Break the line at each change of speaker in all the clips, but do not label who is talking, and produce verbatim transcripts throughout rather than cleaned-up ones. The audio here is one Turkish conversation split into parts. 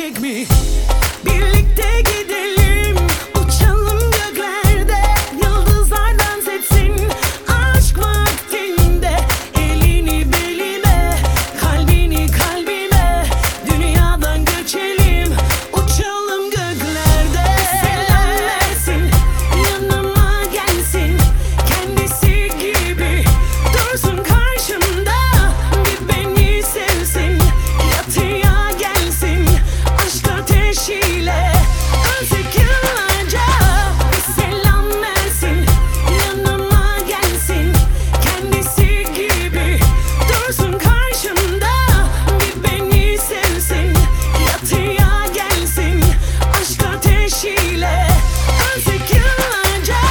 gelecek mi? Birlikte gidelim, uçalım göklerde, yıldızlar dans etsin aşk vaktinde. Elini belime, kalbini kalbime, dünyadan göçelim, uçalım göklerde. Selam versin, yanıma gelsin, kendisi gibi dursun karşımda, bir beni sevsin, yatıya gelsin aşk ateşiyle, ölsek yıllarca. Bir selam versin, yanıma gelsin, kendisi gibi dursun karşımda, bir beni sevsin, yatıya gelsin aşk ateşiyle, ölsek yıllarca.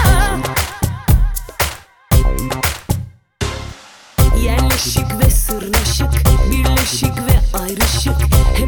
Yerleşik ve sırnaşık, birleşik ve ayrışık, hep